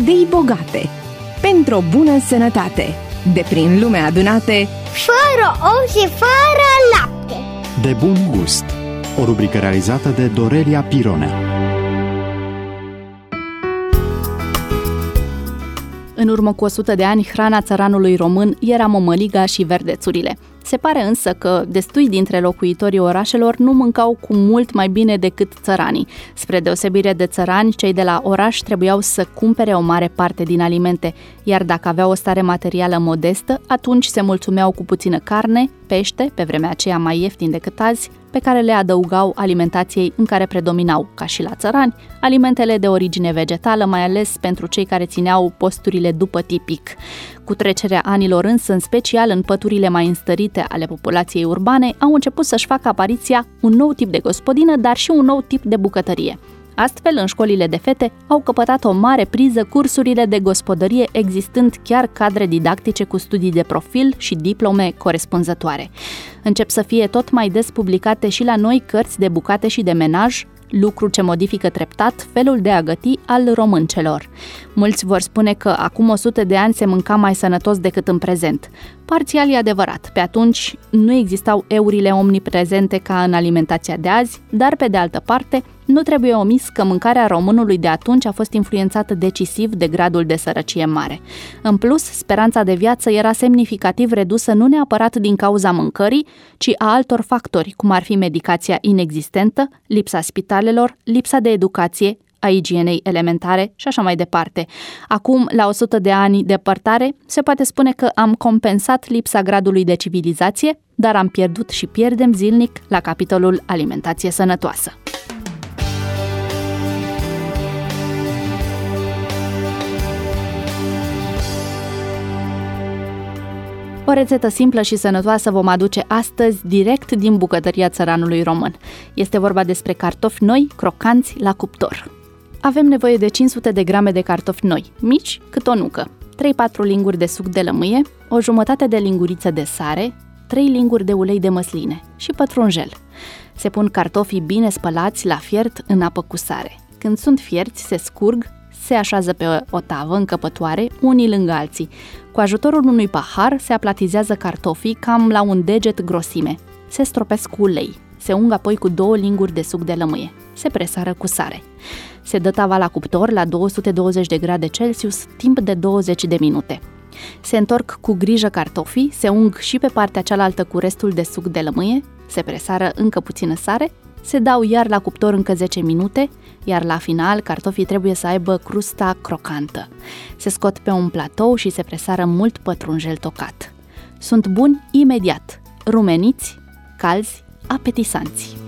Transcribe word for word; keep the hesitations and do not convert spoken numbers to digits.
idei bogate, pentru o bună sănătate, de prin lume adunate, fără ou și fără lapte. De bun gust. O rubrică realizată de Dorelia Pironea. În urmă cu o sută de ani, hrana țăranului român era mămăliga și verdețurile. Se pare însă că destui dintre locuitorii orașelor nu mâncau cu mult mai bine decât țăranii. Spre deosebire de țărani, cei de la oraș trebuiau să cumpere o mare parte din alimente, iar dacă aveau o stare materială modestă, atunci se mulțumeau cu puțină carne, pește, pe vremea aceea mai ieftin decât azi, pe care le adăugau alimentației în care predominau, ca și la țărani, alimentele de origine vegetală, mai ales pentru cei care țineau posturile după tipic. Cu trecerea anilor însă, în special în păturile mai înstărite ale populației urbane, au început să-și facă apariția un nou tip de gospodină, dar și un nou tip de bucătărie. Astfel, în școlile de fete au căpătat o mare priză cursurile de gospodărie, existând chiar cadre didactice cu studii de profil și diplome corespunzătoare. Încep să fie tot mai des publicate și la noi cărți de bucate și de menaj, lucru ce modifică treptat felul de a găti al româncelor. Mulți vor spune că acum o sută de ani se mânca mai sănătos decât în prezent. Parțial e adevărat, pe atunci nu existau eurile omniprezente ca în alimentația de azi, dar pe de altă parte nu trebuie omis că mâncarea românului de atunci a fost influențată decisiv de gradul de sărăcie mare. În plus, speranța de viață era semnificativ redusă nu neapărat din cauza mâncării, ci a altor factori, cum ar fi medicația inexistentă, lipsa spitalelor, lipsa de educație, a igienei elementare și așa mai departe. Acum, la o sută de ani departare, se poate spune că am compensat lipsa gradului de civilizație, dar am pierdut și pierdem zilnic la capitolul alimentație sănătoasă. O rețetă simplă și sănătoasă vom aduce astăzi direct din bucătăria țăranului român. Este vorba despre cartofi noi, crocanți, la cuptor. Avem nevoie de cinci sute de grame de cartofi noi, mici cât o nucă, trei patru linguri de suc de lămâie, o jumătate de linguriță de sare, trei linguri de ulei de măsline și pătrunjel. Se pun cartofii bine spălați la fiert în apă cu sare. Când sunt fierți, se scurg, se așează pe o tavă încăpătoare, unii lângă alții. Cu ajutorul unui pahar se aplatizează cartofii cam la un deget grosime. Se stropesc cu ulei. Se ung apoi cu două linguri de suc de lămâie. Se presară cu sare. Se dă tava la cuptor la două sute douăzeci de grade Celsius timp de douăzeci de minute. Se întorc cu grijă cartofii, se ung și pe partea cealaltă cu restul de suc de lămâie, se presară încă puțină sare, se dau iar la cuptor încă zece minute, iar la final cartofii trebuie să aibă crusta crocantă. Se scot pe un platou și se presară mult pătrunjel tocat. Sunt buni imediat, rumeniți, calzi, apetisanți.